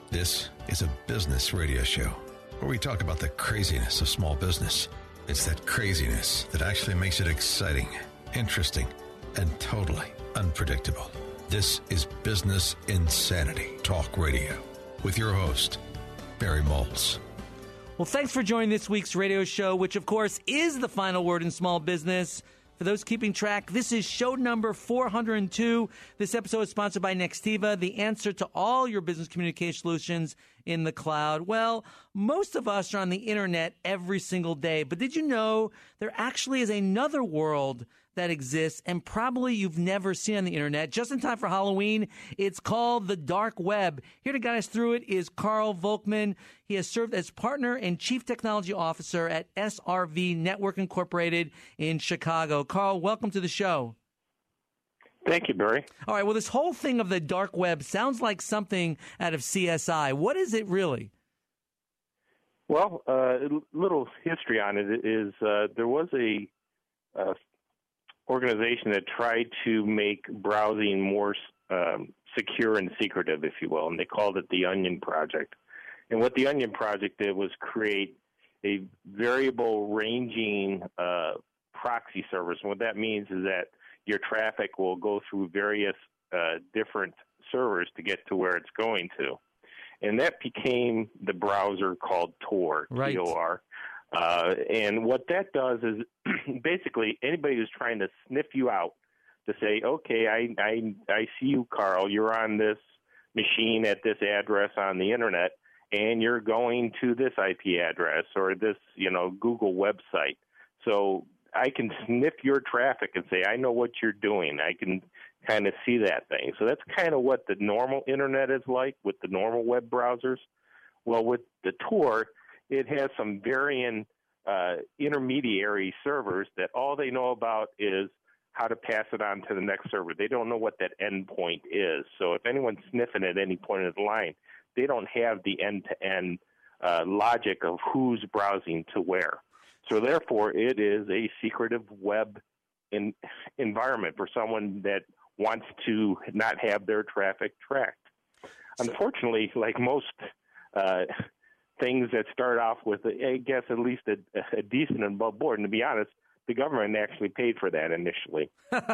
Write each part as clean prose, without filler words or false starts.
This is a business radio show where we talk about the craziness of small business. It's that craziness that actually makes it exciting, interesting, and totally unpredictable. This is Business Insanity Talk Radio with your host, Barry Maltz. Well, thanks for joining this week's radio show, which, of course, is the final word in small business. For those keeping track, this is show number 402. This episode is sponsored by Nextiva, the answer to all your business communication solutions in the cloud. Well, most of us are on the internet every single day, but did you know there actually is another world that exists and probably you've never seen on the internet? Just in time for Halloween, it's called the dark web. Here to guide us through it is Carl Volkman. He has served as partner and chief technology officer at SRV Network Incorporated in Chicago. Carl, welcome to the show. Thank you, Barry. All right, well, this whole thing of the dark web sounds like something out of CSI. What is it really? Well, a little history on it is there was a organization that tried to make browsing more secure and secretive, if you will, and they called it the Onion Project. And what the Onion Project did was create a variable ranging proxy service. And what that means is that your traffic will go through various different servers to get to where it's going to. And that became the browser called Tor, right. T-O-R. And what that does is basically anybody who's trying to sniff you out to say, okay, I see you, Carl, you're on this machine at this address on the internet, and you're going to this IP address or this, Google website. So I can sniff your traffic and say, I know what you're doing. I can kind of see that thing. So that's kind of what the normal internet is like with the normal web browsers. Well, with the Tor, it has some varying intermediary servers that all they know about is how to pass it on to the next server. They don't know what that endpoint is. So if anyone's sniffing at any point of the line, they don't have the end-to-end logic of who's browsing to where. So therefore, it is a secretive web environment for someone that wants to not have their traffic tracked. Unfortunately, like most things that start off with, I guess, at least a decent and above board, and to be honest, the government actually paid for that initially.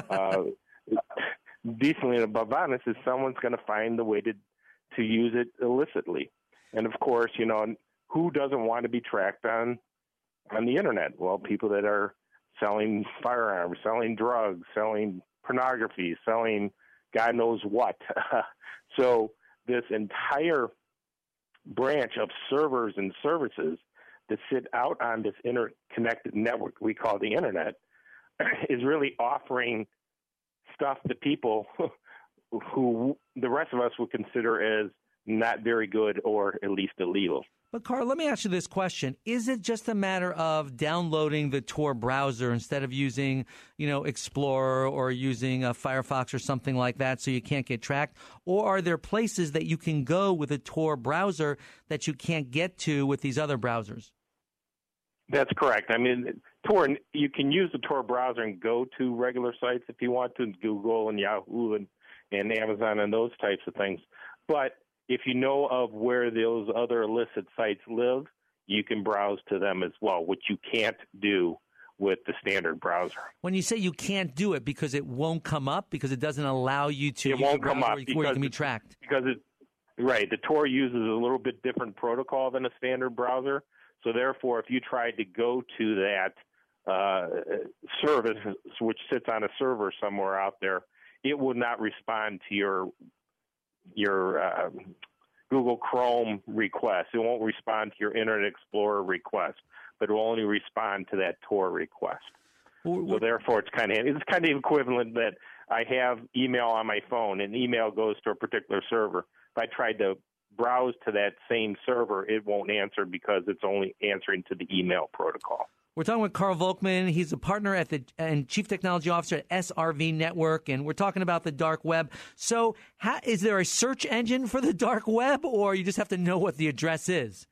Decently and above honest is someone's going to find the way to use it illicitly. And of course, who doesn't want to be tracked on the internet? Well, people that are selling firearms, selling drugs, selling pornography, selling God knows what. So this entire branch of servers and services that sit out on this interconnected network we call the internet is really offering stuff to people who the rest of us would consider as not very good or at least illegal. But, Carl, let me ask you this question. Is it just a matter of downloading the Tor browser instead of using, Explorer or using a Firefox or something like that so you can't get tracked? Or are there places that you can go with a Tor browser that you can't get to with these other browsers? That's correct. I mean, Tor, you can use the Tor browser and go to regular sites if you want to, Google and Yahoo and Amazon and those types of things. But if you know of where those other illicit sites live, you can browse to them as well, which you can't do with the standard browser. When you say you can't do it because it won't come up, because it doesn't allow you to it won't come up where you can be tracked. Right. The Tor uses a little bit different protocol than a standard browser. So therefore, if you tried to go to that service, which sits on a server somewhere out there, it would not respond to your Google Chrome request. It won't respond to your Internet Explorer request, but it will only respond to that Tor request. So therefore, it's kind of equivalent that I have email on my phone, and email goes to a particular server. If I tried to browse to that same server, it won't answer because it's only answering to the email protocol. We're talking with Carl Volkman. He's a partner and chief technology officer at SRV Network, and we're talking about the dark web. So is there a search engine for the dark web, or you just have to know what the address is?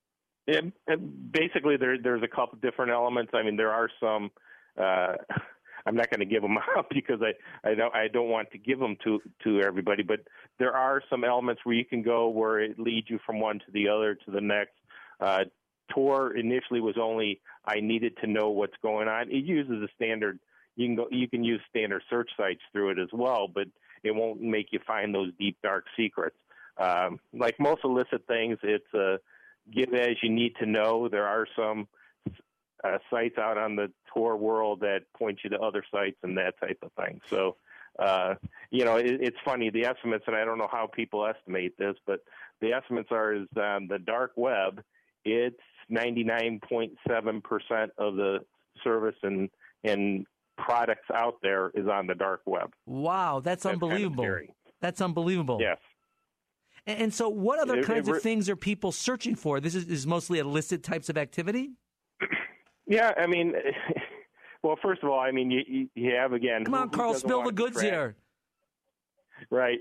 Basically, there's a couple different elements. I mean, there are some I'm not going to give them out because I don't want to give them to everybody. But there are some elements where you can go where it leads you from one to the other to the next. Tor initially was only I needed to know what's going on. It uses a standard. You can use standard search sites through it as well, but it won't make you find those deep dark secrets. Like most illicit things, it's a give as you need to know. There are some sites out on the Tor world that point you to other sites and that type of thing. So, it's funny, the estimates, and I don't know how people estimate this, but the estimates are is on the dark web, it's 99.7% of the service and products out there is on the dark web. Wow, that's unbelievable. Kind of that's unbelievable. Yes. And so what other kinds of things are people searching for? This is mostly illicit types of activity? Yeah, I mean, well, first of all, I mean, you have, again... Come on, Carl, spill the goods here. Right.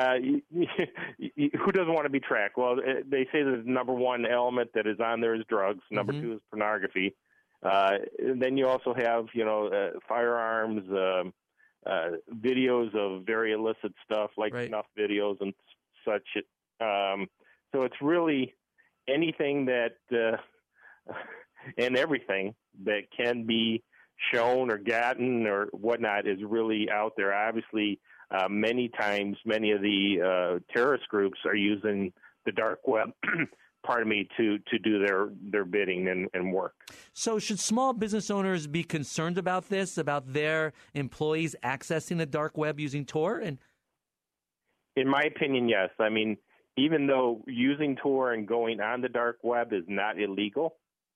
Who doesn't want to be tracked? Well, they say the number one element that is on there is drugs. Number two is pornography. Then you also have, firearms, videos of very illicit stuff like snuff videos and such. So it's really anything that and everything that can be shown or gotten or whatnot is really out there. Obviously, many times, many of the terrorist groups are using the dark web, to do their bidding and work. So should small business owners be concerned about this, about their employees accessing the dark web using Tor? And in my opinion, yes. I mean, even though using Tor and going on the dark web is not illegal,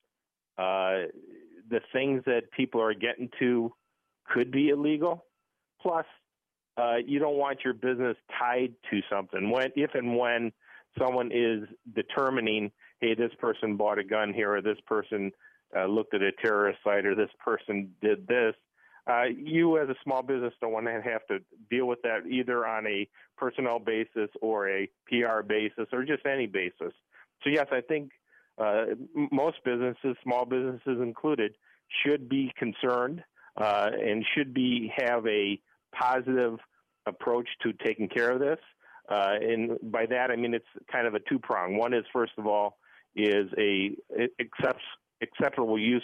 the things that people are getting to could be illegal. Plus, you don't want your business tied to something. If and when someone is determining, hey, this person bought a gun here, or this person looked at a terrorist site, or this person did this, you as a small business don't want to have to deal with that either on a personnel basis or a PR basis or just any basis. So, yes, I think most businesses, small businesses included, should be concerned and should have a positive approach to taking care of this. And by that, I mean, it's kind of a two-prong. One is, first of all, is acceptable use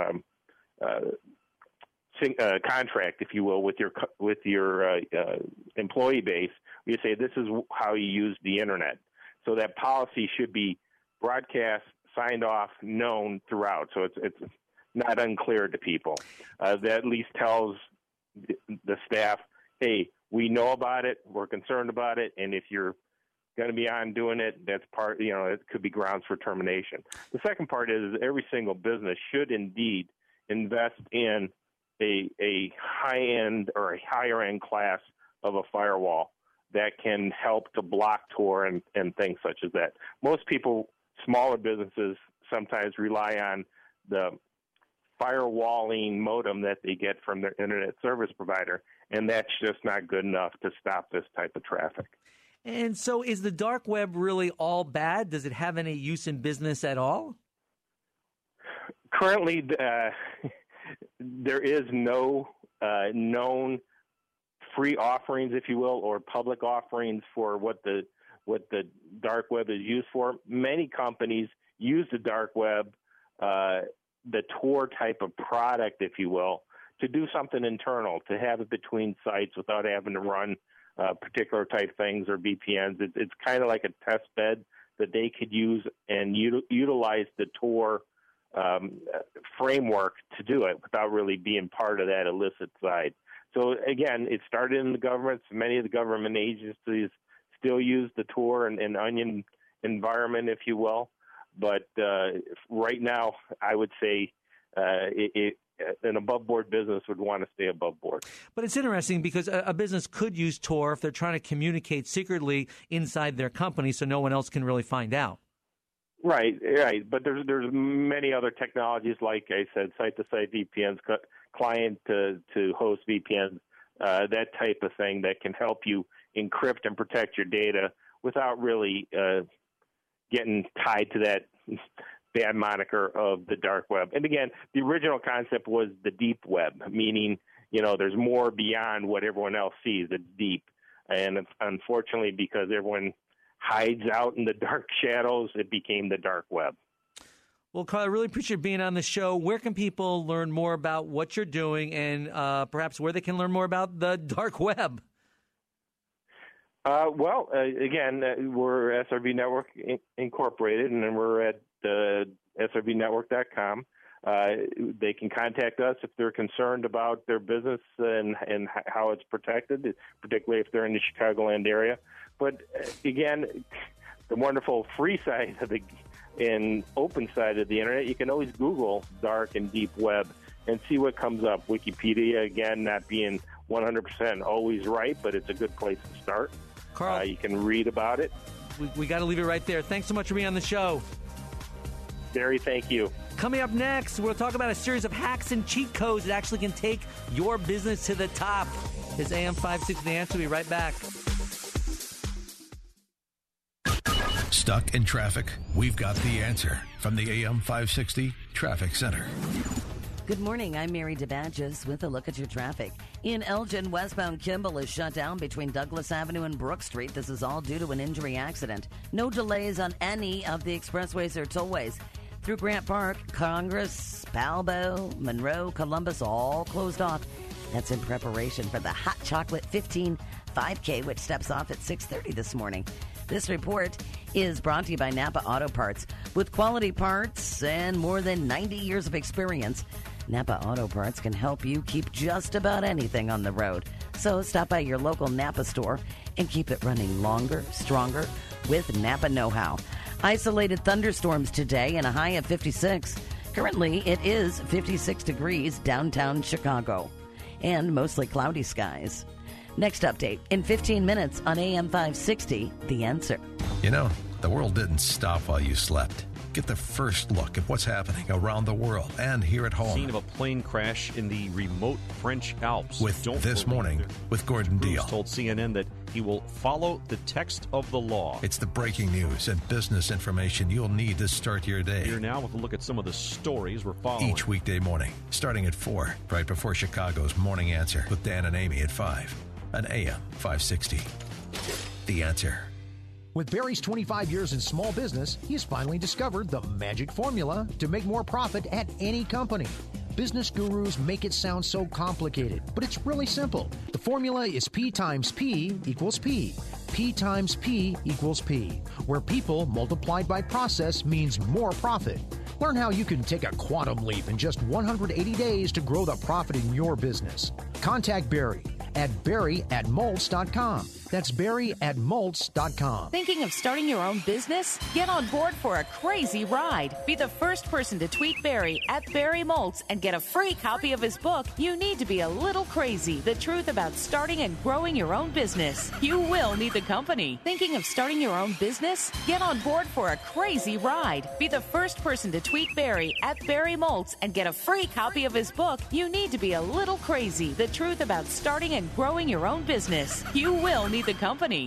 contract, if you will, with your employee base. You say this is how you use the internet. So that policy should be broadcast, signed off, known throughout. So it's not unclear to people. That at least tells the staff, hey, we know about it, we're concerned about it, and if you're going to be on doing it, that's part, it could be grounds for termination. The second part is every single business should indeed invest in a high-end or a higher-end class of a firewall that can help to block Tor and things such as that. Most people, smaller businesses, sometimes rely on the firewalling modem that they get from their internet service provider, and that's just not good enough to stop this type of traffic. And so is the dark web really all bad? Does it have any use in business at all? Currently, there is no known free offerings, if you will, or public offerings for what the dark web is used for. Many companies use the dark web, the Tor type of product, if you will, to do something internal, to have it between sites without having to run particular type things or VPNs. It's kind of like a test bed that they could use and utilize the Tor framework to do it without really being part of that illicit side. So again, it started in the government. Many of the government agencies still use the Tor and Onion environment, if you will. But right now, I would say an above-board business would want to stay above board. But it's interesting because a business could use Tor if they're trying to communicate secretly inside their company so no one else can really find out. Right. But there's many other technologies, like I said, site-to-site VPNs, client-to-host VPNs, that type of thing that can help you encrypt and protect your data without really getting tied to that bad moniker of the dark web. And again, the original concept was the deep web, meaning, there's more beyond what everyone else sees. It's deep. And unfortunately, because everyone hides out in the dark shadows, it became the dark web. Well, Carl, I really appreciate being on the show. Where can people learn more about what you're doing and perhaps where they can learn more about the dark web? Again, we're SRV Network Incorporated, and then we're at SRVnetwork.com. They can contact us if they're concerned about their business and how it's protected, particularly if they're in the Chicagoland area. But again, the wonderful free side of and open side of the internet, you can always Google dark and deep web and see what comes up. Wikipedia, again, not being 100% always right, but it's a good place to start. Carl, you can read about it. We got to leave it right there. Thanks so much for being on the show. Barry, thank you. Coming up next, we'll talk about a series of hacks and cheat codes that actually can take your business to the top. It's AM 560 The Answer. We'll be right back. Stuck in traffic? We've got the answer from the AM 560 Traffic Center. Good morning. I'm Mary DeBadges with a look at your traffic. In Elgin, westbound Kimball is shut down between Douglas Avenue and Brook Street. This is all due to an injury accident. No delays on any of the expressways or tollways. Through Grant Park, Congress, Balbo, Monroe, Columbus, all closed off. That's in preparation for the Hot Chocolate 15 5K, which steps off at 6:30 this morning. This report is brought to you by Napa Auto Parts. With quality parts and more than 90 years of experience, Napa Auto Parts can help you keep just about anything on the road. So stop by your local Napa store and keep it running longer, stronger with Napa know-how. Isolated thunderstorms today and a high of 56. Currently, it is 56 degrees downtown Chicago and mostly cloudy skies. Next update in 15 minutes on AM 560, The Answer. The world didn't stop while you slept. Get the first look at what's happening around the world and here at home. Scene of a plane crash in the remote French Alps. With This Morning with Gordon Deal. Told CNN that he will follow the text of the law. It's the breaking news and business information you'll need to start your day. Here now with a look at some of the stories we're following. Each weekday morning, starting at 4, right before Chicago's Morning Answer with Dan and Amy at 5 on AM 560. The Answer. With Barry's 25 years in small business, he has finally discovered the magic formula to make more profit at any company. Business gurus make it sound so complicated, but it's really simple. The formula is P times P equals P. P times P equals P, where people multiplied by process means more profit. Learn how you can take a quantum leap in just 180 days to grow the profit in your business. Contact Barry at barry@moltz.com. That's barry@moltz.com. Thinking of starting your own business? Get on board for a crazy ride. Be the first person to tweet Barry at Barry Moltz and get a free copy of his book, You Need to Be a Little Crazy, The Truth About Starting and Growing Your Own Business. You will need the company. Thinking of starting your own business? Get on board for a crazy ride. Be the first person to tweet Barry at Barry Moltz and get a free copy of his book, You Need to Be a Little Crazy, The Truth About Starting and Growing Your Own Business. You will need the company.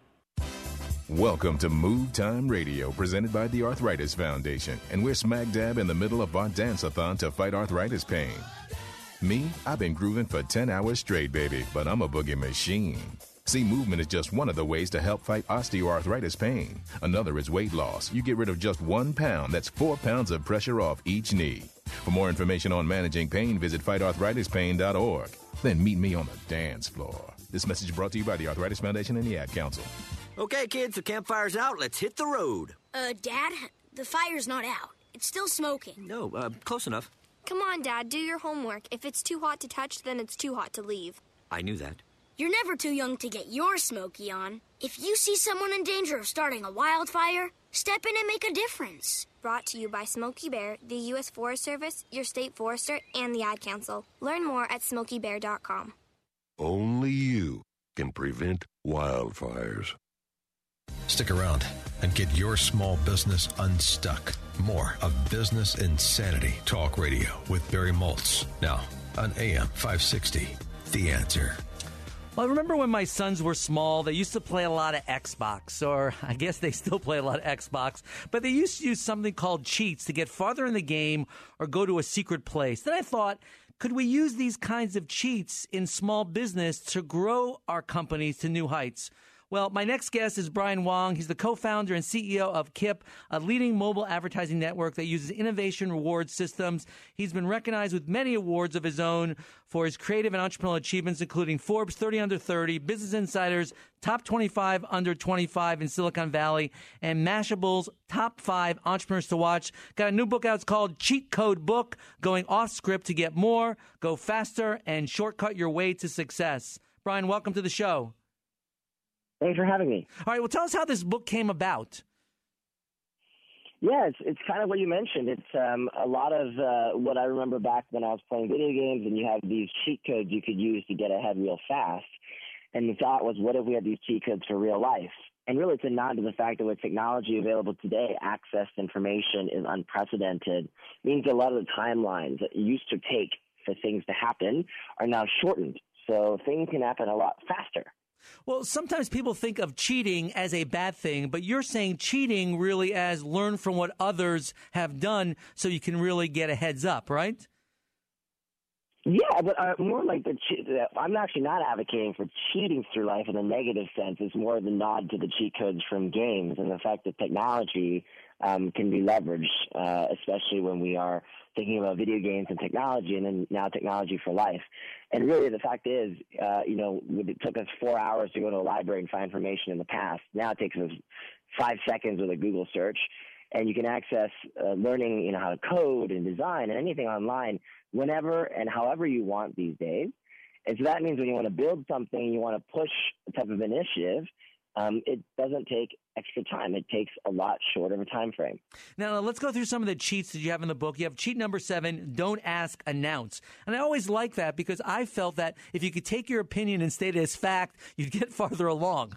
Welcome to Move Time Radio, presented by the Arthritis Foundation. And we're smack dab in the middle of our dance-a-thon to fight arthritis pain. Me, I've been grooving for 10 hours straight, baby, but I'm a boogie machine. See, movement is just one of the ways to help fight osteoarthritis pain. Another is weight loss. You get rid of just 1 pound. That's 4 pounds of pressure off each knee. For more information on managing pain, visit fightarthritispain.org. Then meet me on the dance floor. This message brought to you by the Arthritis Foundation and the Ad Council. Okay, kids, the campfire's out. Let's hit the road. Dad, the fire's not out. It's still smoking. No, close enough. Come on, Dad, do your homework. If it's too hot to touch, then it's too hot to leave. I knew that. You're never too young to get your smoky on. If you see someone in danger of starting a wildfire, step in and make a difference. Brought to you by Smokey Bear, the U.S. Forest Service, your state forester, and the Ad Council. Learn more at SmokeyBear.com. Only you can prevent wildfires. Stick around and get your small business unstuck. More of Business Insanity Talk Radio with Barry Moltz. Now on AM 560, The Answer. Well, I remember when my sons were small, they used to play a lot of Xbox, or I guess they still play a lot of Xbox, but they used to use something called cheats to get farther in the game or go to a secret place. Then I thought, Could we use these kinds of cheats in small business to grow our companies to new heights? Well, my next guest is Brian Wong. He's the co-founder and CEO of Kip, a leading mobile advertising network that uses innovation reward systems. He's been recognized with many awards of his own for his creative and entrepreneurial achievements, including Forbes 30 Under 30, Business Insider's Top 25 Under 25 in Silicon Valley, and Mashable's Top 5 Entrepreneurs to Watch. Got a new book out. It's called Cheat Code Book, Going Off Script to Get More, Go Faster, and Shortcut Your Way to Success. Brian, welcome to the show. Thanks for having me. All right, well, tell us how this book came about. Yeah, it's kind of what you mentioned. It's a lot of what I remember back when I was playing video games, and you have these cheat codes you could use to get ahead real fast. And the thought was, what if we had these cheat codes for real life? And really, it's a nod to the fact that with technology available today, access to information is unprecedented. It means a lot of the timelines that used to take for things to happen are now shortened. So things can happen a lot faster. Well, sometimes people think of cheating as a bad thing, but you're saying cheating really as learn from what others have done so you can really get a heads up, right? Yeah, but more like I'm actually not advocating for cheating through life in a negative sense. It's more the nod to the cheat codes from games and the fact that technology can be leveraged, especially when we are thinking about video games and technology, and then now technology for life. And really, the fact is, it took us 4 hours to go to a library and find information in the past. Now it takes us 5 seconds with a Google search, and you can access learning, how to code and design and anything online whenever and however you want these days. And so that means when you want to build something, you want to push a type of initiative, it doesn't take extra time. It takes a lot shorter of a time frame. Now, let's go through some of the cheats that you have in the book. You have cheat number 7, don't ask, announce. And I always like that because I felt that if you could take your opinion and state it as fact, you'd get farther along.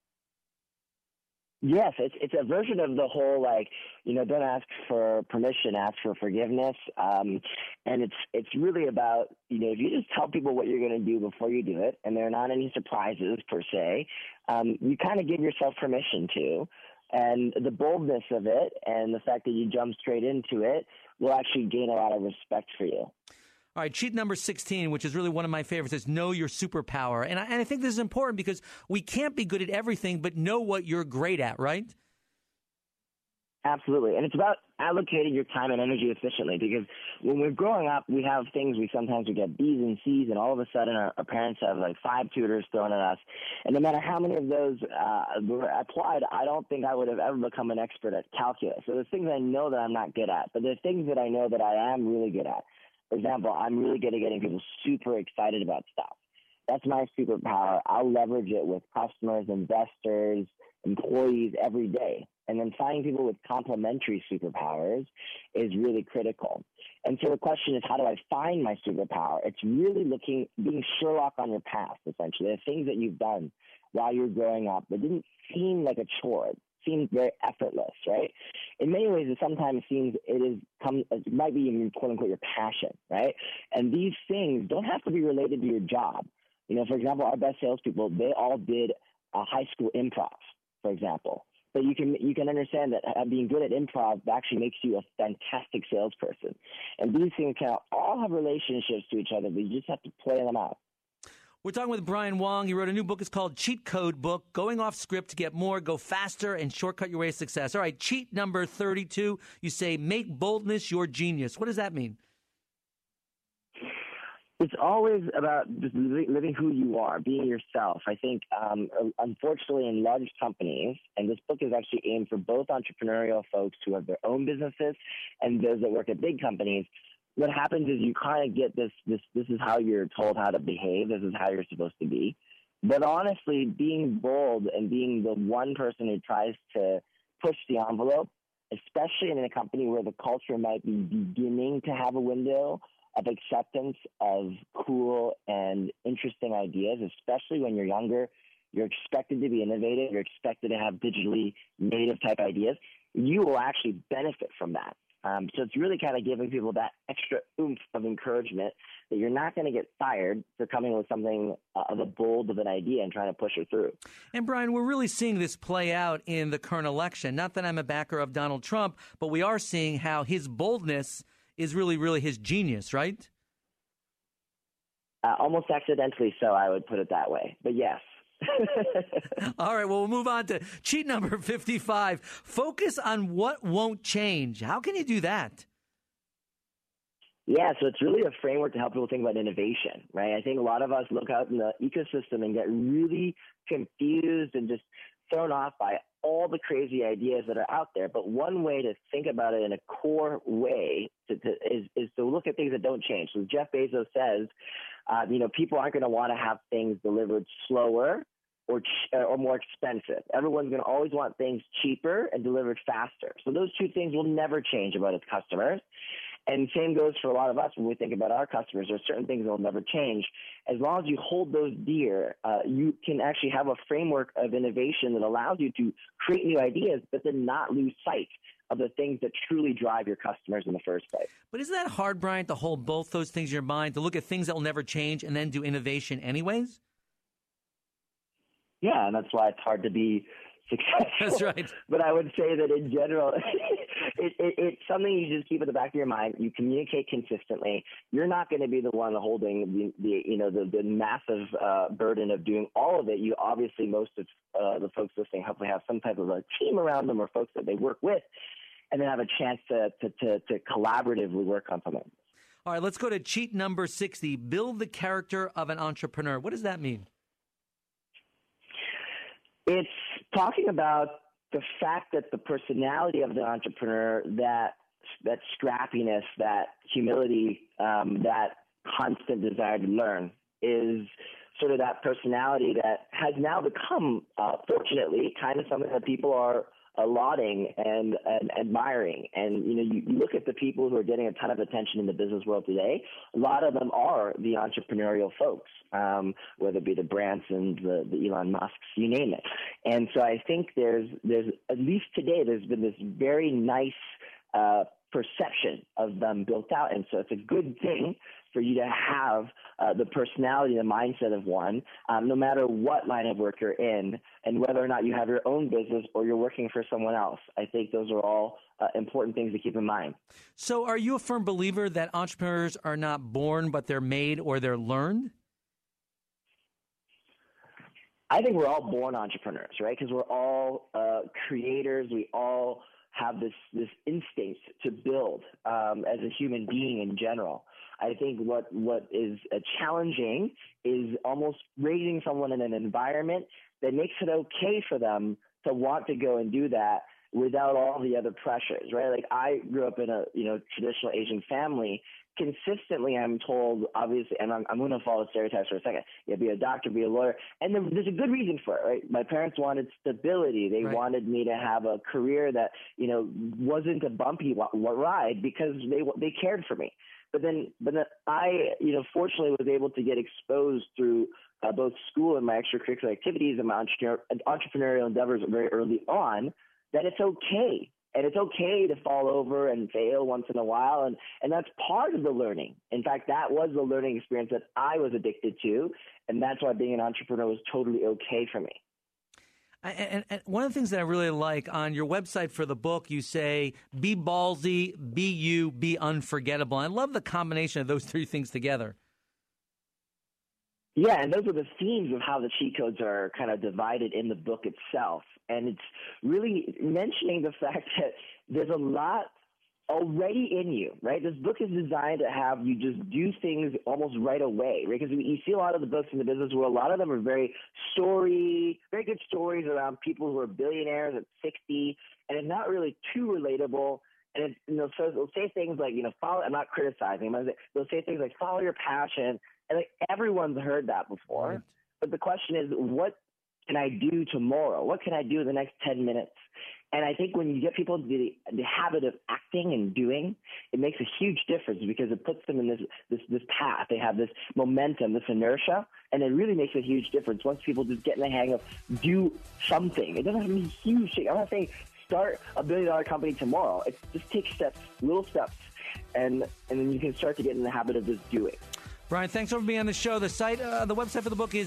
Yes, it's a version of the whole, don't ask for permission, ask for forgiveness. And it's really about, if you just tell people what you're going to do before you do it, and there are not any surprises per se, you kind of give yourself permission to. And the boldness of it and the fact that you jump straight into it will actually gain a lot of respect for you. All right, cheat number 16, which is really one of my favorites, is know your superpower. And I think this is important because we can't be good at everything, but know what you're great at, right? Absolutely. And it's about allocating your time and energy efficiently, because when we're growing up, we have things we get B's and C's, and all of a sudden our parents have 5 tutors thrown at us. And no matter how many of those were applied, I don't think I would have ever become an expert at calculus. So there's things I know that I'm not good at, but there's things that I know that I am really good at. For example, I'm really good at getting people super excited about stuff. That's my superpower. I'll leverage it with customers, investors, employees every day. And then finding people with complementary superpowers is really critical. And so the question is, how do I find my superpower? It's really being Sherlock on your past, essentially. The things that you've done while you're growing up that didn't seem like a chore. It seemed very effortless, right? In many ways, it sometimes seems it might be even, quote unquote, your passion, right? And these things don't have to be related to your job. For example, our best salespeople, they all did a high school improv, for example. But you can understand that being good at improv actually makes you a fantastic salesperson. And these things can all have relationships to each other, but you just have to play them out. We're talking with Brian Wong. He wrote a new book. It's called Cheat Code Book, Going Off Script to Get More, Go Faster, and Shortcut Your Way to Success. All right, cheat number 32, you say, make boldness your genius. What does that mean? It's always about just living who you are, being yourself. I think, unfortunately, in large companies, and this book is actually aimed for both entrepreneurial folks who have their own businesses and those that work at big companies, what happens is you kind of get this is how you're told how to behave. This is how you're supposed to be. But honestly, being bold and being the one person who tries to push the envelope, especially in a company where the culture might be beginning to have a window of acceptance of cool and interesting ideas, especially when you're younger, you're expected to be innovative, you're expected to have digitally native type ideas, you will actually benefit from that. So it's really kind of giving people that extra oomph of encouragement that you're not going to get fired for coming with something of an idea and trying to push it through. And Brian, we're really seeing this play out in the current election. Not that I'm a backer of Donald Trump, but we are seeing how his boldness is really, really his genius, right? Almost accidentally so, I would put it that way. But yes. All right, well, we'll move on to cheat number 55. Focus on what won't change. How can you do that? Yeah, so it's really a framework to help people think about innovation, right? I think a lot of us look out in the ecosystem and get really confused and just thrown off by all the crazy ideas that are out there. But one way to think about it in a core way is to look at things that don't change. So Jeff Bezos says, people aren't going to want to have things delivered slower or more expensive. Everyone's going to always want things cheaper and delivered faster. So those two things will never change about its customers. And same goes for a lot of us when we think about our customers. There are certain things that will never change. As long as you hold those dear, you can actually have a framework of innovation that allows you to create new ideas, but then not lose sight of the things that truly drive your customers in the first place. But isn't that hard, Brian, to hold both those things in your mind, to look at things that will never change and then do innovation anyways? Yeah, and that's why it's hard to be successful. That's right. But I would say that in general, it's something you just keep at the back of your mind. You communicate consistently. You're not going to be the one holding the massive burden of doing all of it. You obviously, most of the folks listening hopefully have some type of a team around them or folks that they work with, and then have a chance to collaboratively work on something. All right, let's go to cheat number 60. Build the character of an entrepreneur. What does that mean? It's talking about the fact that the personality of the entrepreneur, that scrappiness, that humility, that constant desire to learn is sort of that personality that has now become, fortunately, kind of something that people are lauding and admiring. And, you look at the people who are getting a ton of attention in the business world today, a lot of them are the entrepreneurial folks, whether it be the Bransons, the Elon Musks, you name it. And so I think there's at least today, there's been this very nice perception of them built out. And so it's a good thing for you to have the personality, the mindset of one, no matter what line of work you're in, and whether or not you have your own business or you're working for someone else. I think those are all important things to keep in mind. So are you a firm believer that entrepreneurs are not born, but they're made or they're learned? I think we're all born entrepreneurs, right? Because we're all creators. We all have this instinct to build as a human being in general. I think what is challenging is almost raising someone in an environment that makes it okay for them to want to go and do that without all the other pressures, right? Like I grew up in a traditional Asian family. Consistently, I'm told, obviously, and I'm going to follow stereotypes for a second. Yeah, be a doctor, be a lawyer, and there's a good reason for it, right? My parents wanted stability. They wanted me to have a career that wasn't a bumpy ride because they cared for me. But then I fortunately was able to get exposed through both school and my extracurricular activities and my entrepreneurial endeavors very early on that it's okay. And it's okay to fall over and fail once in a while. And that's part of the learning. In fact, that was the learning experience that I was addicted to. And that's why being an entrepreneur was totally okay for me. And one of the things that I really like on your website for the book, you say, be ballsy, be you, be unforgettable. I love the combination of those three things together. Yeah, and those are the themes of how the cheat codes are kind of divided in the book itself. And it's really mentioning the fact that there's a lot already in you, right? This book is designed to have you just do things almost right away, right? Because you see a lot of the books in the business world, a lot of them are very good stories around people who are billionaires at 60, and it's not really too relatable. And so they'll say things like, follow. I'm not criticizing them. They'll say things like, follow your passion, and like everyone's heard that before. Right. But the question is, what can I do tomorrow? What can I do in the next 10 minutes? And I think when you get people into the habit of acting and doing, it makes a huge difference because it puts them in this path. They have this momentum, this inertia, and it really makes a huge difference once people just get in the hang of do something. It doesn't have to be huge. I'm not saying start a $1 billion company tomorrow. It's just take steps, little steps, and then you can start to get in the habit of just doing. Brian, thanks for being on the show. The website for the book is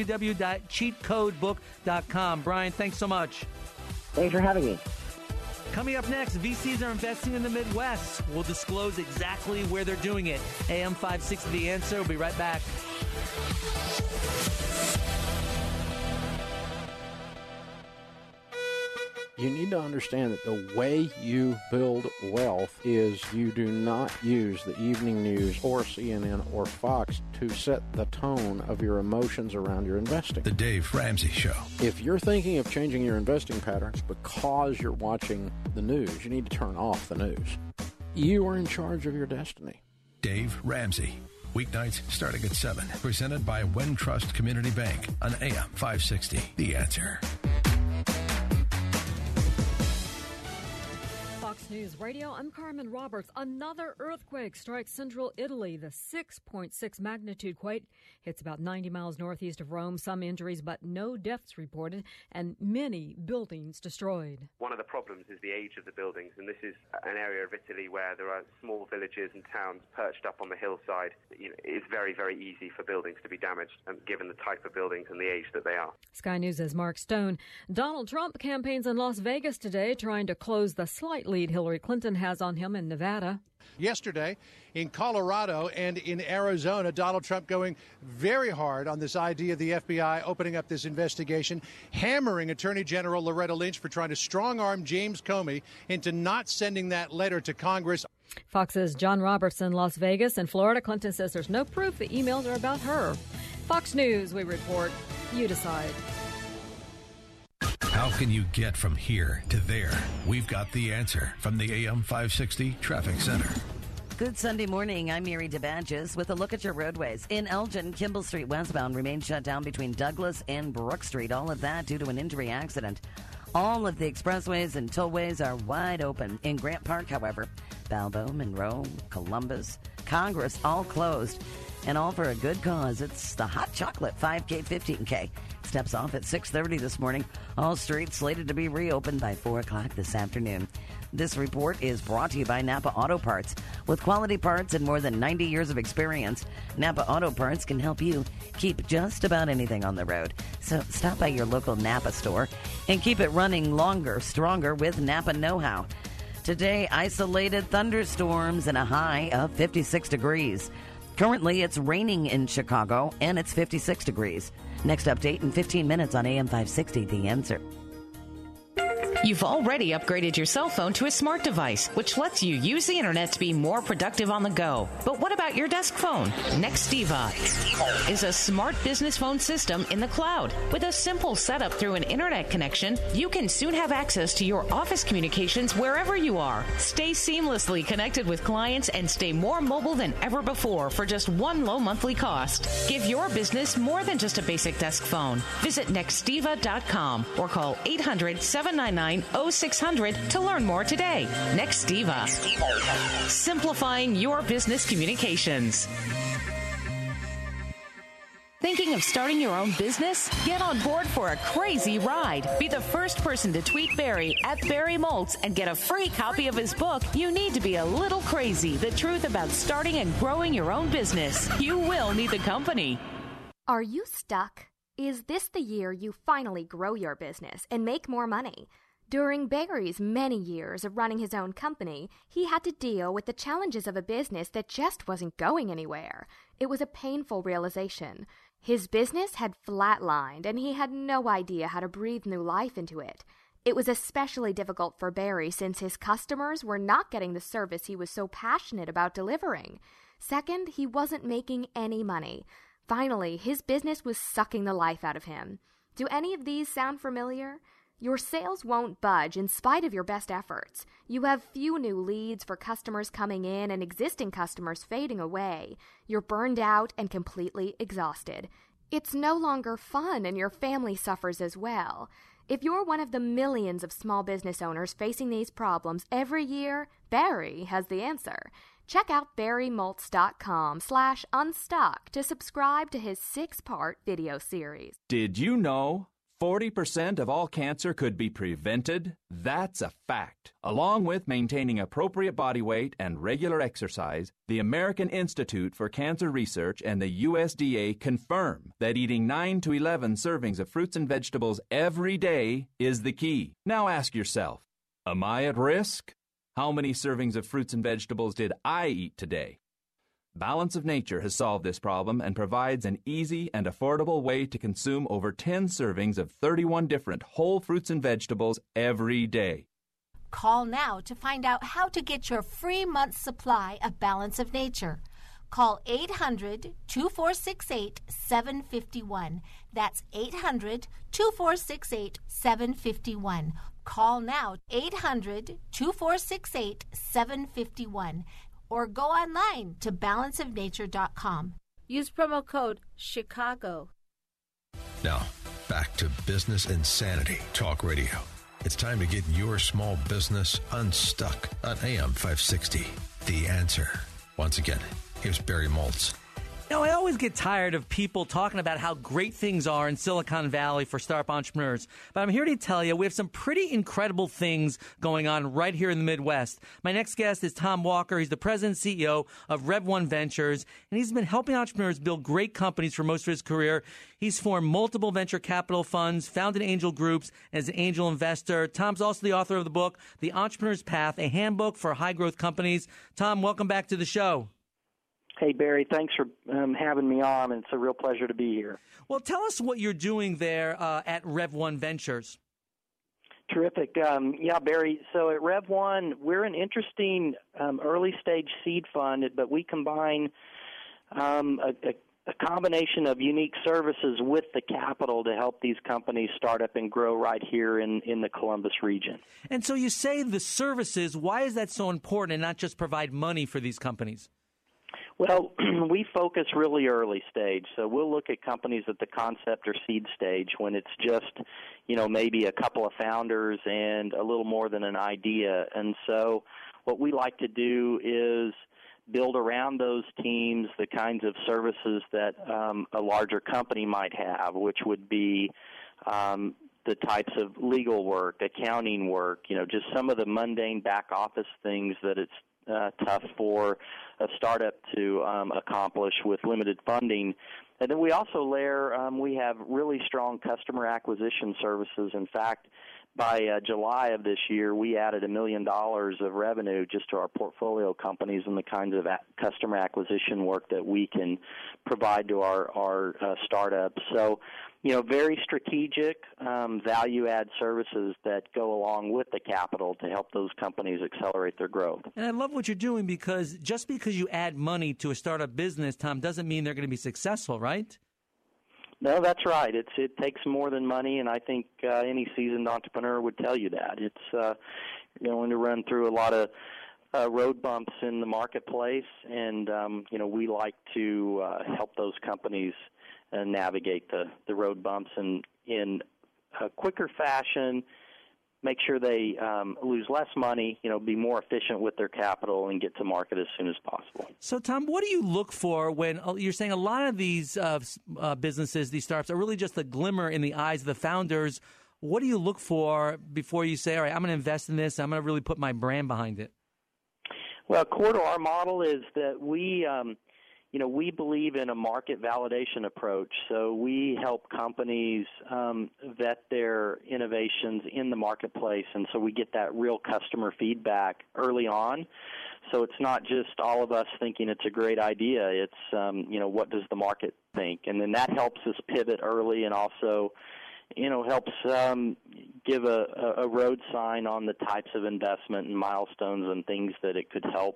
www.cheatcodebook.com. Brian, thanks so much. Thanks for having me. Coming up next, VCs are investing in the Midwest. We'll disclose exactly where they're doing it. AM 560, The Answer. We'll be right back. You need to understand that the way you build wealth is you do not use the evening news or CNN or Fox to set the tone of your emotions around your investing. The Dave Ramsey Show. If you're thinking of changing your investing patterns because you're watching the news, you need to turn off the news. You are in charge of your destiny. Dave Ramsey. Weeknights starting at 7. Presented by Wintrust Community Bank on AM 560. The Answer. Fox News Radio, I'm Carmen Roberts. Another earthquake strikes central Italy. The 6.6 magnitude quake hits about 90 miles northeast of Rome. Some injuries, but no deaths reported, and many buildings destroyed. One of the problems is the age of the buildings, and this is an area of Italy where there are small villages and towns perched up on the hillside. It's very, very easy for buildings to be damaged, given the type of buildings and the age that they are. Sky News' Mark Stone. Donald Trump campaigns in Las Vegas today, trying to close the slight lead Hillary Clinton has on him in Nevada. Yesterday in Colorado and in Arizona, Donald Trump going very hard on this idea of the FBI opening up this investigation, hammering Attorney General Loretta Lynch for trying to strong-arm James Comey into not sending that letter to Congress. Fox's John Roberts in Las Vegas. In Florida, Clinton says there's no proof the emails are about her. Fox News, we report. You decide. How can you get from here to there? We've got the answer from the AM 560 Traffic Center. Good Sunday morning. I'm Mary DeBadges with a look at your roadways. In Elgin, Kimball Street westbound remains shut down between Douglas and Brook Street. All of that due to an injury accident. All of the expressways and tollways are wide open. In Grant Park, however, Balboa, Monroe, Columbus, Congress, all closed. And all for a good cause. It's the Hot Chocolate 5K, 15K. Steps off at 6:30 this morning. All streets slated to be reopened by 4 o'clock this afternoon. This report is brought to you by Napa Auto Parts. With quality parts and more than 90 years of experience, Napa Auto Parts can help you keep just about anything on the road. So stop by your local Napa store and keep it running longer, stronger with Napa know-how. Today, isolated thunderstorms and a high of 56 degrees. Currently, it's raining in Chicago, and it's 56 degrees. Next update in 15 minutes on AM 560, The Answer. You've already upgraded your cell phone to a smart device, which lets you use the internet to be more productive on the go. But what about your desk phone? Nextiva is a smart business phone system in the cloud. With a simple setup through an internet connection, you can soon have access to your office communications wherever you are. Stay seamlessly connected with clients and stay more mobile than ever before for just one low monthly cost. Give your business more than just a basic desk phone. Visit Nextiva.com or call 800-799-0600 to learn more today. Nextiva. Simplifying your business communications. Thinking of starting your own business? Get on board for a crazy ride. Be the first person to tweet Barry at Barry Moltz and get a free copy of his book, You Need to Be a Little Crazy, The Truth About Starting and Growing Your Own Business. You will need the company. Are you stuck? Is this the year you finally grow your business and make more money? During Barry's many years of running his own company, he had to deal with the challenges of a business that just wasn't going anywhere. It was a painful realization. His business had flatlined, and he had no idea how to breathe new life into it. It was especially difficult for Barry since his customers were not getting the service he was so passionate about delivering. Second, he wasn't making any money. Finally, his business was sucking the life out of him. Do any of these sound familiar? Your sales won't budge in spite of your best efforts. You have few new leads for customers coming in and existing customers fading away. You're burned out and completely exhausted. It's no longer fun, and your family suffers as well. If you're one of the millions of small business owners facing these problems every year, Barry has the answer. Check out barrymoltz.com/unstuck to subscribe to his 6-part video series. Did you know 40% of all cancer could be prevented? That's a fact. Along with maintaining appropriate body weight and regular exercise, the American Institute for Cancer Research and the USDA confirm that eating 9 to 11 servings of fruits and vegetables every day is the key. Now ask yourself, Am I at risk? How many servings of fruits and vegetables did I eat today? Balance of Nature has solved this problem and provides an easy and affordable way to consume over 10 servings of 31 different whole fruits and vegetables every day. Call now to find out how to get your free month's supply of Balance of Nature. Call 800-2468-751. That's 800-2468-751. Call now, 800-2468-751. Or go online to balanceofnature.com. Use promo code CHICAGO. Now, back to Business Insanity Talk Radio. It's time to get your small business unstuck on AM 560. The Answer. Once again, here's Barry Maltz. You know, I always get tired of people talking about how great things are in Silicon Valley for startup entrepreneurs. But I'm here to tell you we have some pretty incredible things going on right here in the Midwest. My next guest is Tom Walker. He's the president and CEO of Rev1 Ventures, and he's been helping entrepreneurs build great companies for most of his career. He's formed multiple venture capital funds, founded angel groups as an angel investor. Tom's also the author of the book, The Entrepreneur's Path, a handbook for high-growth companies. Tom, welcome back to the show. Hey, Barry, thanks for having me on. It's a real pleasure to be here. Well, tell us what you're doing there at Rev1 Ventures. Terrific. Yeah, Barry, so at Rev1, we're an interesting early-stage seed fund, but we combine a combination of unique services with the capital to help these companies start up and grow right here in the Columbus region. And so you say the services, why is that so important and not just provide money for these companies? Well, we focus really early stage. So we'll look at companies at the concept or seed stage when it's just, maybe a couple of founders and a little more than an idea. And so what we like to do is build around those teams the kinds of services that a larger company might have, which would be the types of legal work, accounting work, just some of the mundane back office things that it's tough for a startup to accomplish with limited funding. And then we also layer, we have really strong customer acquisition services. In fact, by July of this year, we added $1 million of revenue just to our portfolio companies and the kinds of customer acquisition work that we can provide to our startups. So, very strategic value-add services that go along with the capital to help those companies accelerate their growth. And I love what you're doing because just because you add money to a startup business, Tom, doesn't mean they're going to be successful, right? No, that's right. It takes more than money, and I think any seasoned entrepreneur would tell you that. It's going to run through a lot of road bumps in the marketplace, and we like to help those companies navigate the road bumps in a quicker fashion, make sure they lose less money, be more efficient with their capital and get to market as soon as possible. So, Tom, what do you look for when you're saying a lot of these businesses, these startups, are really just a glimmer in the eyes of the founders? What do you look for before you say, all right, I'm going to invest in this, I'm going to really put my brand behind it? Well, core to our model is that we believe in a market validation approach. So we help companies vet their innovations in the marketplace, and so we get that real customer feedback early on. So it's not just all of us thinking it's a great idea. It's, what does the market think? And then that helps us pivot early and also, helps give a road sign on the types of investment and milestones and things that it could help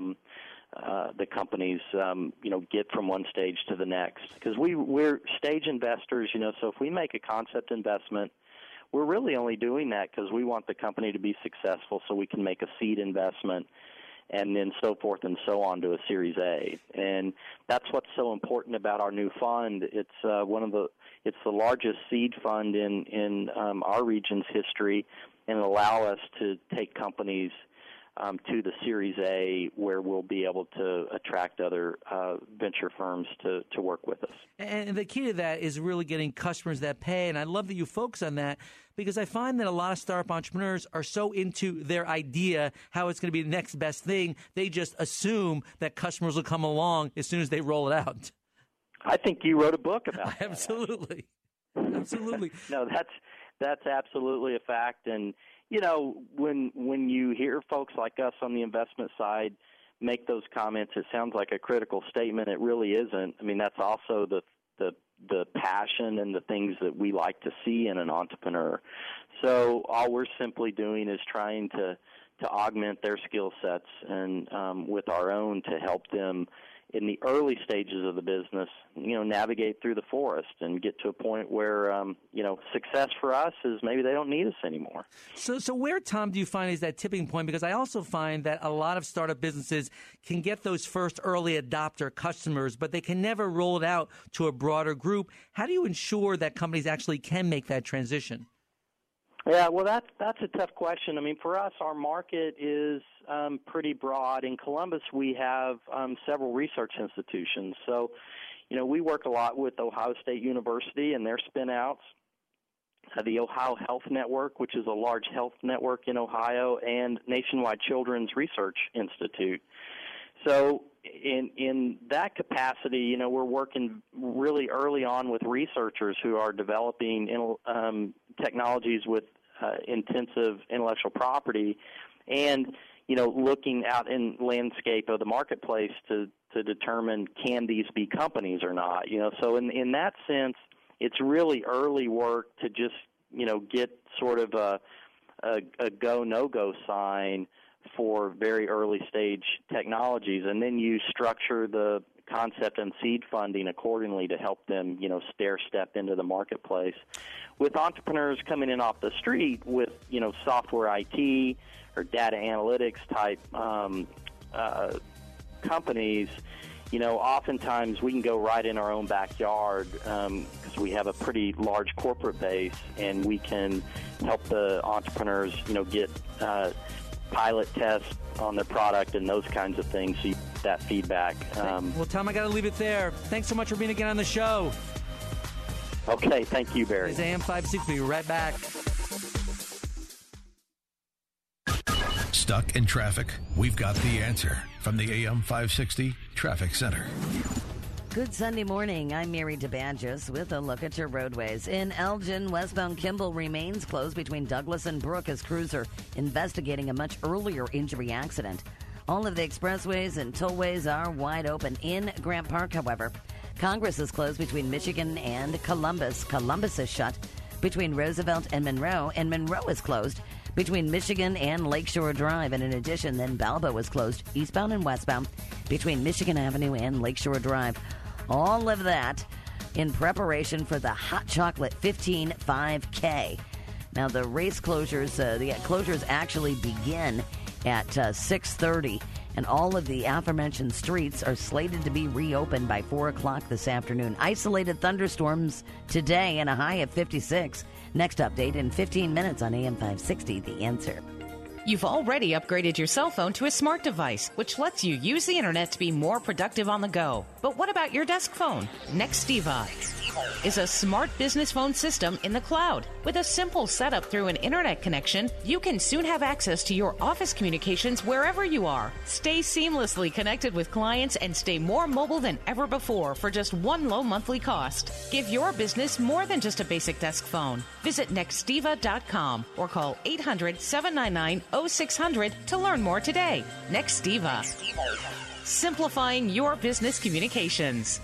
the companies, get from one stage to the next. Because we're stage investors, so if we make a concept investment, we're really only doing that because we want the company to be successful so we can make a seed investment and then so forth and so on to a Series A. And that's what's so important about our new fund. It's it's the largest seed fund in our region's history, and it'll allow us to take companies to the Series A, where we'll be able to attract other venture firms to work with us. And the key to that is really getting customers that pay, and I love that you focus on that because I find that a lot of startup entrepreneurs are so into their idea, how it's going to be the next best thing, they just assume that customers will come along as soon as they roll it out. I think you wrote a book about that. Absolutely. Absolutely. No, that's absolutely a fact, and When you hear folks like us on the investment side make those comments, it sounds like a critical statement. It really isn't. I mean, that's also the passion and the things that we like to see in an entrepreneur. So all we're simply doing is trying to augment their skill sets and with our own to help them in the early stages of the business, navigate through the forest and get to a point where, success for us is maybe they don't need us anymore. So where, Tom, do you find is that tipping point? Because I also find that a lot of startup businesses can get those first early adopter customers, but they can never roll it out to a broader group. How do you ensure that companies actually can make that transition? Yeah, well, that's a tough question. I mean, for us, our market is pretty broad. In Columbus, we have several research institutions. So, we work a lot with Ohio State University and their spin-outs, the Ohio Health Network, which is a large health network in Ohio, and Nationwide Children's Research Institute. So in that capacity, we're working really early on with researchers who are developing technologies with intensive intellectual property and, looking out in landscape of the marketplace to determine can these be companies or not. So in that sense, it's really early work to just, get sort of a go, no-go sign for very early stage technologies, and then you structure the concept and seed funding accordingly to help them, stair step into the marketplace. With entrepreneurs coming in off the street with, software IT or data analytics type companies, oftentimes we can go right in our own backyard because we have a pretty large corporate base, and we can help the entrepreneurs, get pilot tests on their product and those kinds of things, so you get that feedback. Well, Tom, I got to leave it there. Thanks so much for being again on the show. Okay, thank you, Barry. It's AM 560. We'll be right back. Stuck in traffic? We've got the answer from the AM 560 Traffic Center. Good Sunday morning. I'm Mary DeBanjis with a look at your roadways. In Elgin, westbound Kimball remains closed between Douglas and Brook as crews are investigating a much earlier injury accident. All of the expressways and tollways are wide open in Grant Park, however. Congress is closed between Michigan and Columbus. Columbus is shut between Roosevelt and Monroe is closed between Michigan and Lakeshore Drive. And in addition, then Balboa is closed eastbound and westbound between Michigan Avenue and Lakeshore Drive. All of that in preparation for the Hot Chocolate 15 5K. Now, the race closures, the closures actually begin at 6:30, and all of the aforementioned streets are slated to be reopened by 4 o'clock this afternoon. Isolated thunderstorms today and a high of 56. Next update in 15 minutes on AM 560, The Answer. You've already upgraded your cell phone to a smart device, which lets you use the internet to be more productive on the go. But what about your desk phone? Nextiva is a smart business phone system in the cloud. With a simple setup through an internet connection, you can soon have access to your office communications wherever you are. Stay seamlessly connected with clients and stay more mobile than ever before for just one low monthly cost. Give your business more than just a basic desk phone. Visit Nextiva.com or call 800-799-0600 to learn more today. Nextiva. Simplifying your business communications.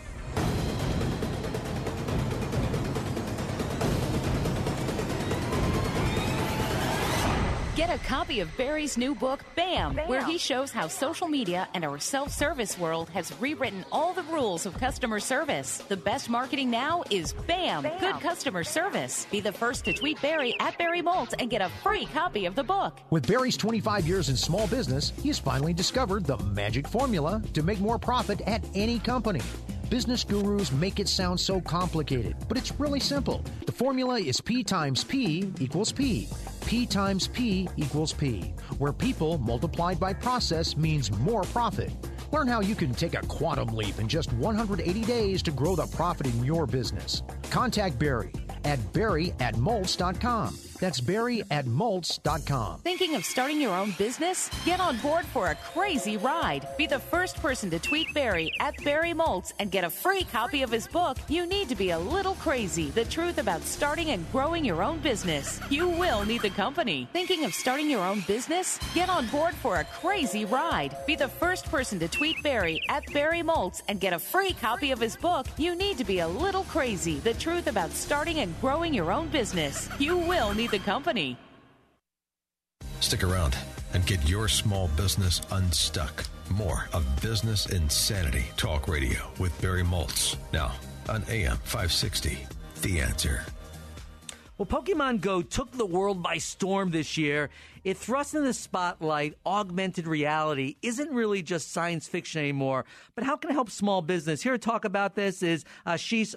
Get a copy of Barry's new book, BAM, where he shows how social media and our self-service world has rewritten all the rules of customer service. The best marketing now is BAM, good customer service. Be the first to tweet Barry at Barry Moltz and get a free copy of the book. With Barry's 25 years in small business, he has finally discovered the magic formula to make more profit at any company. Business gurus make it sound so complicated, but it's really simple. The formula is P times P equals P. P times P equals P, where people multiplied by process means more profit. Learn how you can take a quantum leap in just 180 days to grow the profit in your business. Contact Barry at barry@moltz.com That's Barry at Moltz.com. Thinking of starting your own business? Get on board for a crazy ride. Be the first person to tweet Barry at Barry Moltz and get a free copy of his book, You Need to Be a Little Crazy, The Truth About Starting and Growing Your Own Business. You will need the company. Thinking of starting your own business? Get on board for a crazy ride. Be the first person to tweet Barry at Barry Moltz and get a free copy of his book, You Need to Be a Little Crazy, The Truth About Starting and Growing Your Own Business. You will need the company. Stick around and get your small business unstuck. More of Business Insanity Talk Radio with Barry Moltz. Now on AM 560, The Answer. Well, Pokemon Go took the world by storm this year. It thrust in the spotlight augmented reality isn't really just science fiction anymore, but how can it help small business? Here to talk about this is Ashish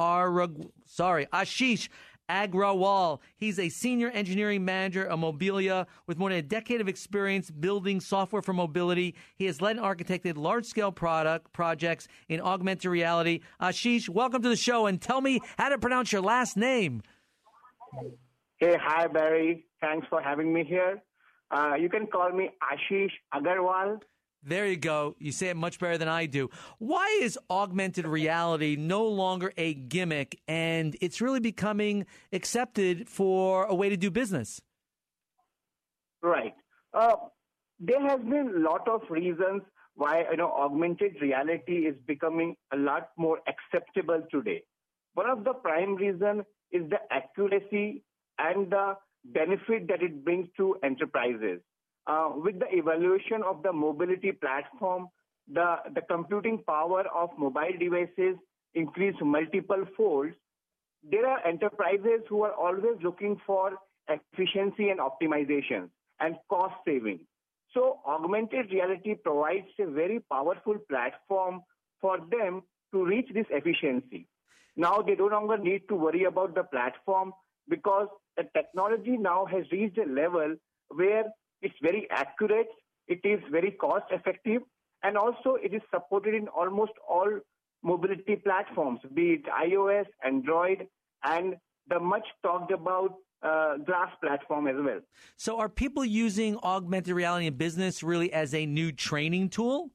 Agrawal. He's a senior engineering manager of Mobilia with more than a decade of experience building software for mobility. He has led and architected large-scale projects in augmented reality. Ashish, welcome to the show, and tell me how to pronounce your last name. Hey, hi, Barry. Thanks for having me here. You can call me Ashish Agarwal. There you go. You say it much better than I do. Why is augmented reality no longer a gimmick and it's really becoming accepted for a way to do business? Right. There has been a lot of reasons why augmented reality is becoming a lot more acceptable today. One of the prime reasons is the accuracy and the benefit that it brings to enterprises. With the evolution of the mobility platform, the computing power of mobile devices increased multiple folds. There are enterprises who are always looking for efficiency and optimization and cost saving. So augmented reality provides a very powerful platform for them to reach this efficiency. Now they no longer need to worry about the platform because the technology now has reached a level where it's very accurate, it is very cost effective, and also it is supported in almost all mobility platforms, be it iOS, Android, and the much talked about Glass platform as well. So are people using augmented reality in business really as a new training tool?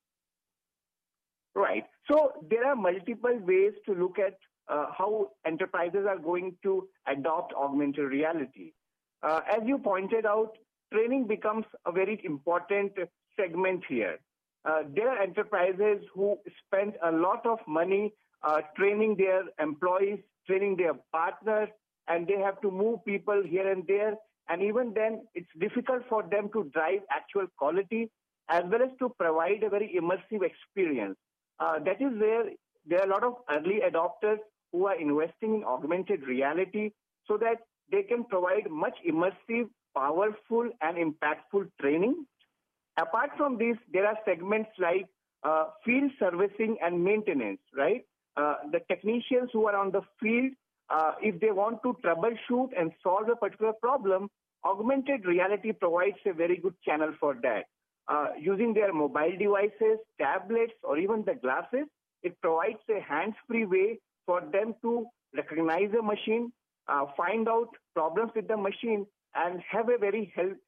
Right. So there are multiple ways to look at how enterprises are going to adopt augmented reality. As you pointed out, training becomes a very important segment here. There are enterprises who spend a lot of money training their employees, training their partners, and they have to move people here and there. And even then, it's difficult for them to drive actual quality as well as to provide a very immersive experience. That is where there are a lot of early adopters who are investing in augmented reality so that they can provide much immersive, powerful, and impactful training. Apart from this, there are segments like field servicing and maintenance, right? The technicians who are on the field, if they want to troubleshoot and solve a particular problem, augmented reality provides a very good channel for that. Using their mobile devices, tablets, or even the glasses, it provides a hands-free way for them to recognize a machine, find out problems with the machine, and have a very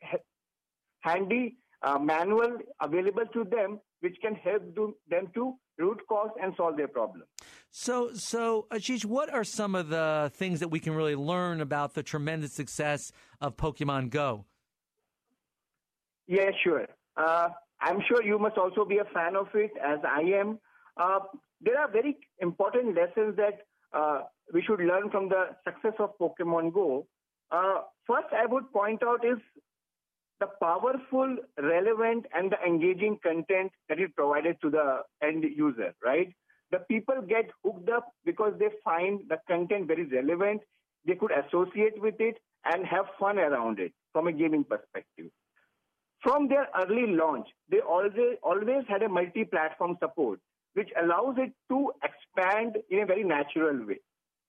handy manual available to them, which can help them to root cause and solve their problem. So Ashish, what are some of the things that we can really learn about the tremendous success of Pokemon Go? Yeah, sure. I'm sure you must also be a fan of it, as I am. There are very important lessons that we should learn from the success of Pokemon Go. First, I would point out is the powerful, relevant, and the engaging content that is provided to the end user, right? The people get hooked up because they find the content very relevant. They could associate with it and have fun around it from a gaming perspective. From their early launch, they always had a multi-platform support, which allows it to expand in a very natural way.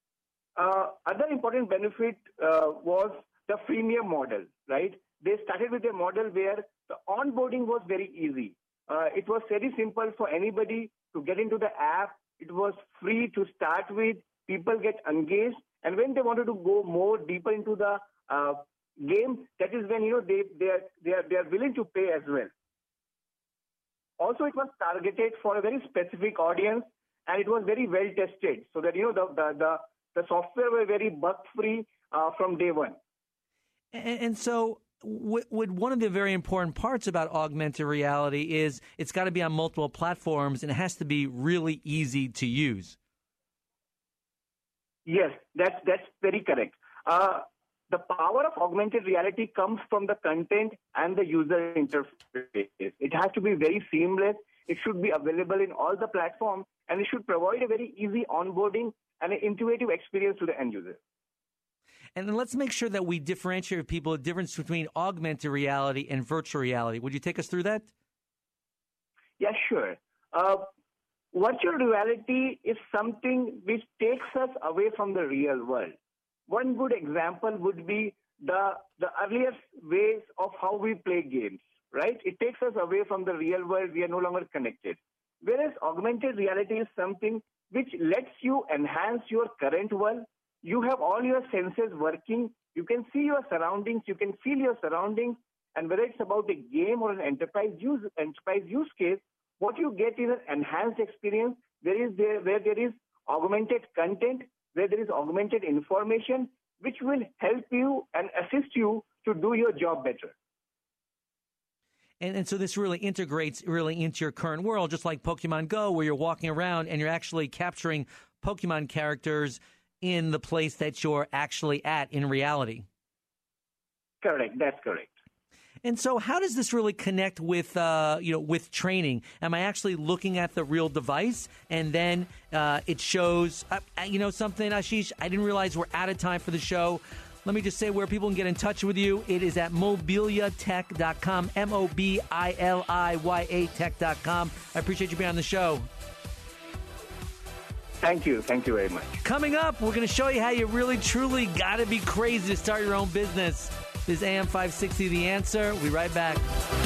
Other important benefit was the freemium model, right? They started with a model where the onboarding was very easy. It was very simple for anybody to get into the app. It was free to start with. People get engaged. And when they wanted to go more deeper into the game, that is when they are willing to pay as well. Also, it was targeted for a very specific audience, and it was very well tested, so that the software were very bug free from day one. And so, one of the very important parts about augmented reality is it's got to be on multiple platforms, and it has to be really easy to use. Yes, that's very correct. The power of augmented reality comes from the content and the user interface. It has to be very seamless. It should be available in all the platforms, and it should provide a very easy onboarding and an intuitive experience to the end user. And then let's make sure that we differentiate with people the difference between augmented reality and virtual reality. Would you take us through that? Yeah, sure. Virtual reality is something which takes us away from the real world. One good example would be the earliest ways of how we play games, right? It takes us away from the real world. We are no longer connected. Whereas augmented reality is something which lets you enhance your current world. You have all your senses working. You can see your surroundings. You can feel your surroundings. And whether it's about a game or an enterprise use case, what you get is an enhanced experience where there is augmented content, where there is augmented information, which will help you and assist you to do your job better. And so this really integrates into your current world, just like Pokemon Go, where you're walking around and you're actually capturing Pokemon characters in the place that you're actually at in reality. Correct. That's correct. And so how does this really connect with, with training? Am I actually looking at the real device and then it shows, something, Ashish? I didn't realize we're out of time for the show. Let me just say where people can get in touch with you. It is at mobiliatech.com, MOBILIYA tech.com. I appreciate you being on the show. Thank you. Thank you very much. Coming up, we're going to show you how you really, truly got to be crazy to start your own business. This is AM 560, The Answer. We'll be right back.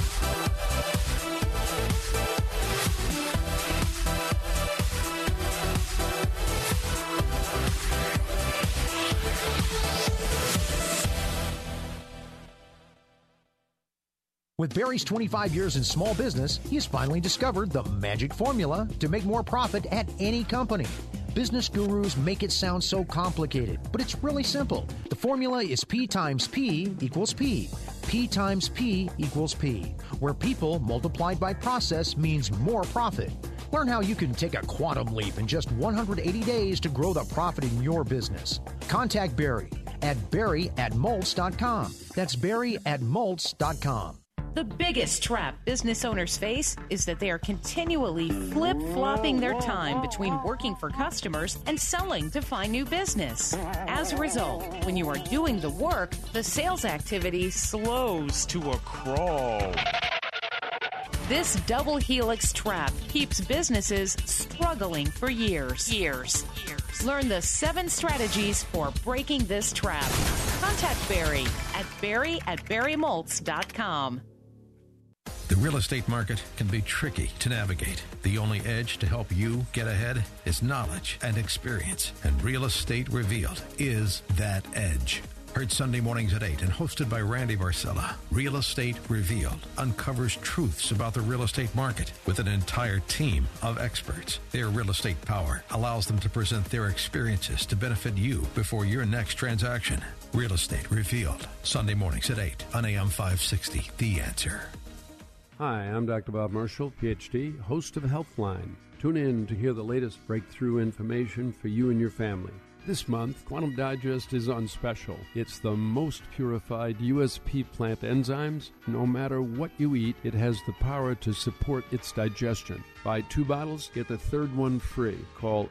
With Barry's 25 years in small business, he has finally discovered the magic formula to make more profit at any company. Business gurus make it sound so complicated, but it's really simple. The formula is P times P equals P. P times P equals P, where people multiplied by process means more profit. Learn how you can take a quantum leap in just 180 days to grow the profit in your business. Contact Barry at barry@moltz.com. That's barry@moltz.com. The biggest trap business owners face is that they are continually flip-flopping their time between working for customers and selling to find new business. As a result, when you are doing the work, the sales activity slows to a crawl. This double helix trap keeps businesses struggling for years. Learn the 7 strategies for breaking this trap. Contact Barry at barry@barrymoltz.com. The real estate market can be tricky to navigate. The only edge to help you get ahead is knowledge and experience. And Real Estate Revealed is that edge. Heard Sunday mornings at 8 and hosted by Randy Barcella. Real Estate Revealed uncovers truths about the real estate market with an entire team of experts. Their real estate power allows them to present their experiences to benefit you before your next transaction. Real Estate Revealed, Sunday mornings at 8 on AM 560, The Answer. Hi, I'm Dr. Bob Marshall, PhD, host of Healthline. Tune in to hear the latest breakthrough information for you and your family. This month, Quantum Digest is on special. It's the most purified USP plant enzymes. No matter what you eat, it has the power to support its digestion. Buy 2 bottles, get the third one free. Call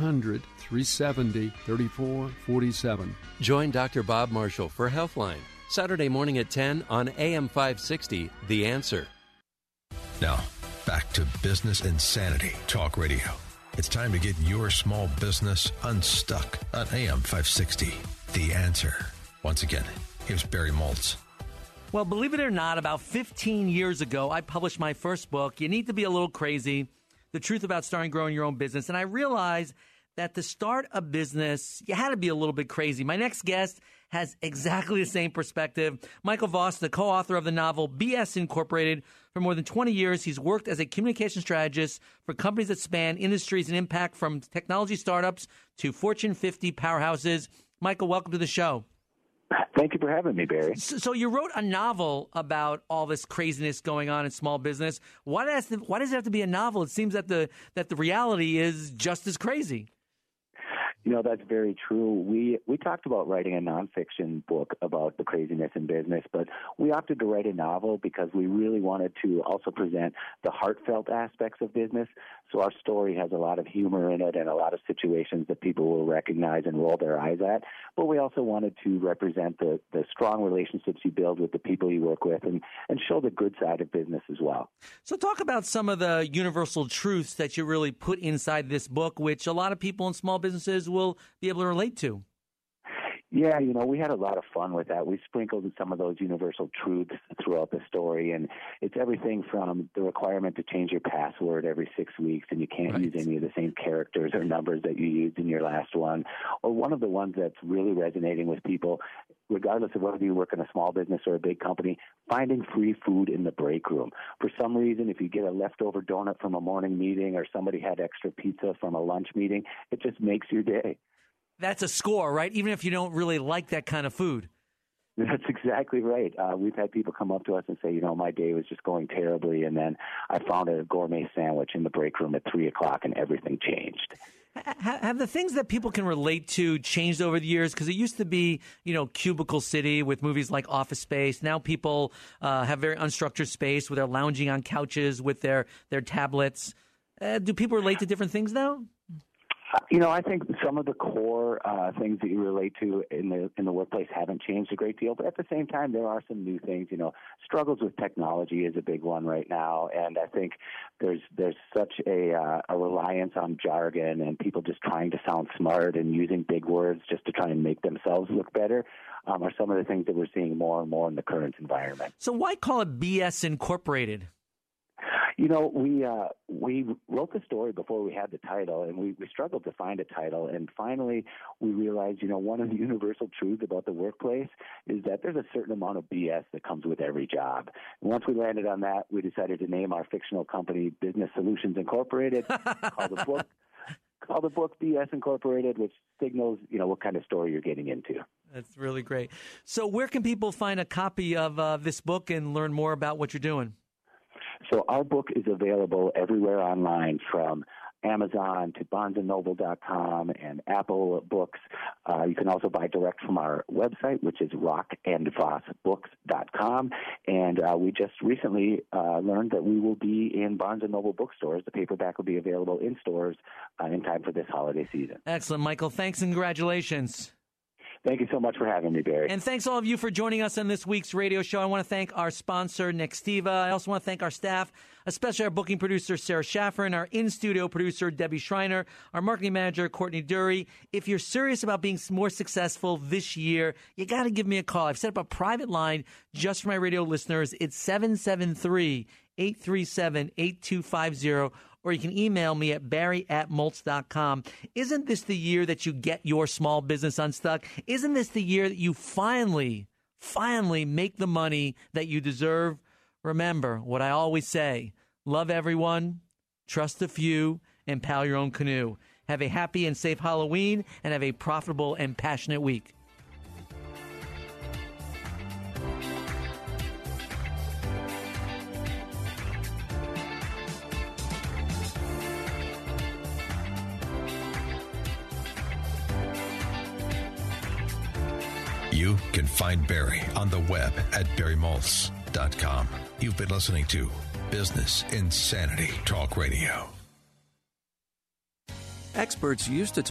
800-370-3447. Join Dr. Bob Marshall for Healthline, Saturday morning at 10 on AM 560, The Answer. Now, back to Business Insanity Talk Radio. It's time to get your small business unstuck on AM 560, The Answer. Once again, here's Barry Moltz. Well, believe it or not, about 15 years ago, I published my first book, You Need to Be a Little Crazy, The Truth About Starting and Growing Your Own Business. And I realized that to start a business, you had to be a little bit crazy. My next guest has exactly the same perspective. Michael Voss, the co-author of the novel BS Incorporated. For more than 20 years, he's worked as a communication strategist for companies that span industries and impact, from technology startups to Fortune 50 powerhouses. Michael, welcome to the show. Thank you for having me, Barry. So you wrote a novel about all this craziness going on in small business. Why does it have to be a novel? It seems that the reality is just as crazy. You know, that's very true. We talked about writing a nonfiction book about the craziness in business, but we opted to write a novel because we really wanted to also present the heartfelt aspects of business. So our story has a lot of humor in it and a lot of situations that people will recognize and roll their eyes at. But we also wanted to represent the strong relationships you build with the people you work with and show the good side of business as well. So talk about some of the universal truths that you really put inside this book, which a lot of people in small businesses will be able to relate to. Yeah, you know, we had a lot of fun with that. We sprinkled some of those universal truths throughout the story, and it's everything from the requirement to change your password every 6 weeks, and you can't use any of the same characters or numbers that you used in your last one, or one of the ones that's really resonating with people, regardless of whether you work in a small business or a big company, finding free food in the break room. For some reason, if you get a leftover donut from a morning meeting or somebody had extra pizza from a lunch meeting, it just makes your day. That's a score, right? Even if you don't really like that kind of food. That's exactly right. We've had people come up to us and say, you know, my day was just going terribly, and then I found a gourmet sandwich in the break room at 3 o'clock, and everything changed. Have the things that people can relate to changed over the years? Because it used to be, you know, cubicle city with movies like Office Space. Now people have very unstructured space where they're lounging on couches with their tablets. Do people relate to different things now? You know, I think some of the core things that you relate to in the workplace haven't changed a great deal, but at the same time, there are some new things. You know, struggles with technology is a big one right now, and I think there's such a reliance on jargon and people just trying to sound smart and using big words just to try and make themselves look better. Are some of the things that we're seeing more and more in the current environment. So why call it BS Incorporated? You know, we wrote the story before we had the title, and we struggled to find a title. And finally, we realized, you know, one of the universal truths about the workplace is that there's a certain amount of BS that comes with every job. And once we landed on that, we decided to name our fictional company Business Solutions Incorporated, call the book BS Incorporated, which signals, you know, what kind of story you're getting into. That's really great. So where can people find a copy of this book and learn more about what you're doing? So our book is available everywhere online, from Amazon to BarnesandNoble.com and Apple Books. You can also buy direct from our website, which is rockandvossbooks.com. And we just recently learned that we will be in Barnes & Noble bookstores. The paperback will be available in stores in time for this holiday season. Excellent, Michael. Thanks and congratulations. Thank you so much for having me, Barry. And thanks all of you for joining us on this week's radio show. I want to thank our sponsor, Nextiva. I also want to thank our staff, especially our booking producer, Sarah Schaffer, and our in-studio producer, Debbie Schreiner, our marketing manager, Courtney Dury. If you're serious about being more successful this year, you got to give me a call. I've set up a private line just for my radio listeners. It's 773-837-8250. Or you can email me at barry@moltz.com. Isn't this the year that you get your small business unstuck? Isn't this the year that you finally make the money that you deserve? Remember what I always say: love everyone, trust a few, and paddle your own canoe. Have a happy and safe Halloween, and have a profitable and passionate week. You can find Barry on the web at barrymoltz.com. You've been listening to Business Insanity Talk Radio. Experts used to